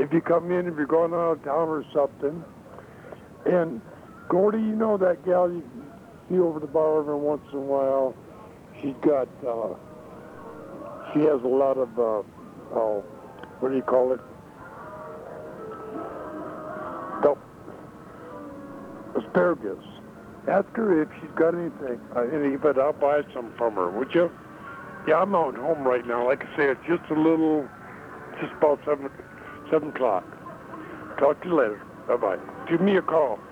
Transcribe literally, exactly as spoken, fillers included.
if you come in, if you're going out of town or something. And Gordy, you know that gal you see over the bar every once in a while? She's got, uh, she has a lot of, uh, oh, what do you call it? The asparagus. Ask her if she's got anything, uh, any, but I'll buy some from her, would you? Yeah, I'm out home right now. Like I say, it's just a little, just about seven, seven o'clock. Talk to you later. Bye-bye. Give me a call.